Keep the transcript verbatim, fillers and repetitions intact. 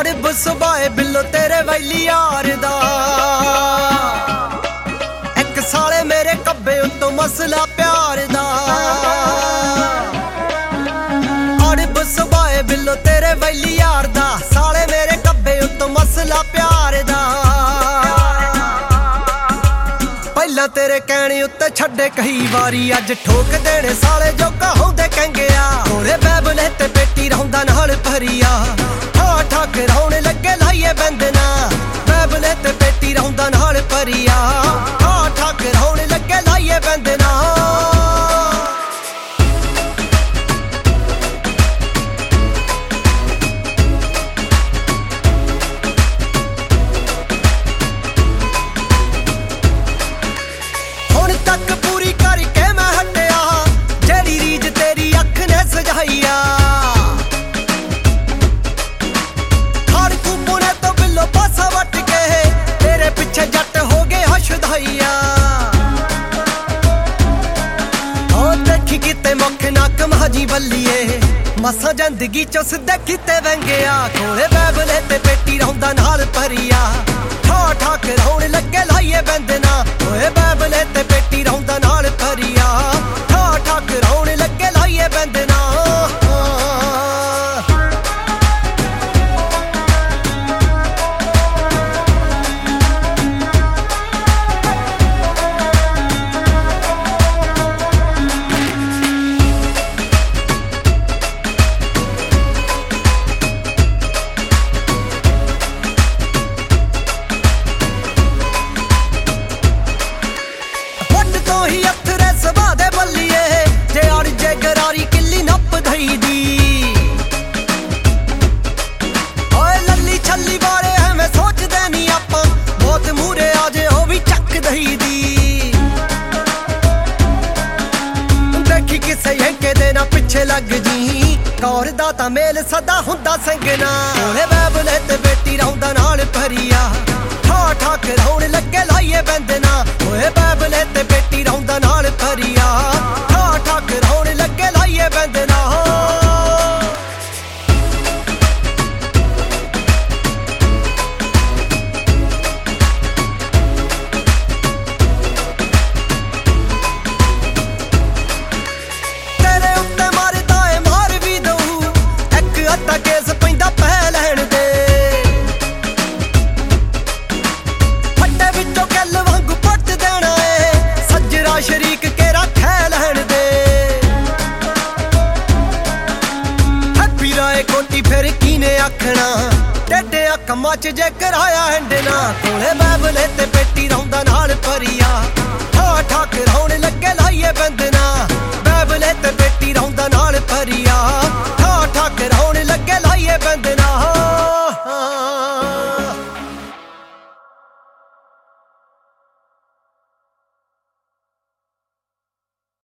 ਅੜਬ ਸੁਭਾਏ ਬਿੱਲੋ ਤੇਰੇ ਵੈਲੀ ਯਾਰ ਦਾ ਇੱਕ ਸਾਲੇ ਮੇਰੇ ਕੱਬੇ ਉੱਤੋਂ ਮਸਲਾ ਪਿਆਰ ਦਾ ਅੜਬ ਸੁਭਾਏ ਬਿੱਲੋ ਤੇਰੇ ਵੈਲੀ ਯਾਰ ਦਾ ਸਾਲੇ ਮੇਰੇ ਕੱਬੇ ਉੱਤੋਂ ਮਸਲਾ ਪਿਆਰ ਦਾ ਪਹਿਲਾਂ ਤੇਰੇ ਕਹਿਣੇ ਉੱਤੇ ਛੱਡੇ ਕਈ ਵਾਰੀ ਅੱਜ ਠੋਕ ਦੇਣੇ ਸਾਲੇ ਜੋ ਕਹੋਂਦੇ ਕੰਗਿਆ ਕੋਲੇ ਬੈਬਲੇ ਤੇ ਪੇਟੀ ਰਹੁੰਦਾ ਨਾਲ ਭਰੀਆ ਠਾ ਠਾ ਕਰਾਉਣ ਲੱਗੇ ਲਾਈਏ ਬੰਦਨਾ ਬੈਬਲੇ ਤੇ ਪੇਟੀ ਰਹੁੰਦਾ ਨਾਲ ਭਰੀਆ ਠਾ ਠਾ ਕਰਾਉਣ ਲੱਗੇ ਲਾਈਏ ਬੰਦਨਾ ਹੁਣ ਤੱਕ ਪੂਰੀ ਕਰਕੇ ਮੈਂ ਹਟਿਆ ਜਿਹੜੀ ਰੀਝ ਤੇਰੀ ਅੱਖ ਨੇ ਸਜਾਈਆ किते मुख नक महाजी बल्लीए मसा जिंदगी चो सिद्धे किते वंगिया कोले बैबले ते पेटी रहुंदा नाल भरिया ठा ठा कराउण लगे लाइए बंदना ओए बैबले ते पेटी रहुंदा नाल भरिया ठा ठा कराउण लगे लाइए बंदना ही अथरे सभा दे बल्लीए जे अड़ जे गरारी किल्ली नप धई दी ओए लल्ली छल्ली बारे एवें सोचदे नहीं आपां बहुत मूरे आजे ओ भी चक दई दी देखी किसे यंके दे ना पिछे लग जी कौर दा तां मेल सदा हुंदा संगना ओए बैबले ते बेटी रहुंदा नाल भरिया ठा ठा कराउण लगे लाइए बंदना ओए बैबले ते बेटी रहुंदा नाल भरिया ठा ठा कराउण लगे लाइए बंदना तेरे उत्ते मारदा ए मार भी दऊं एक अद्धा केस पैंदा पै लैण दे शरीक केरा खै लैण दे हैप्पी राय कोटी फिर कीने आखना टेडे कम्मां च जे कराया हंडना कोले बैबले ते पेटी रहुंदा नाल भरिया ठा ठा कराउण लगे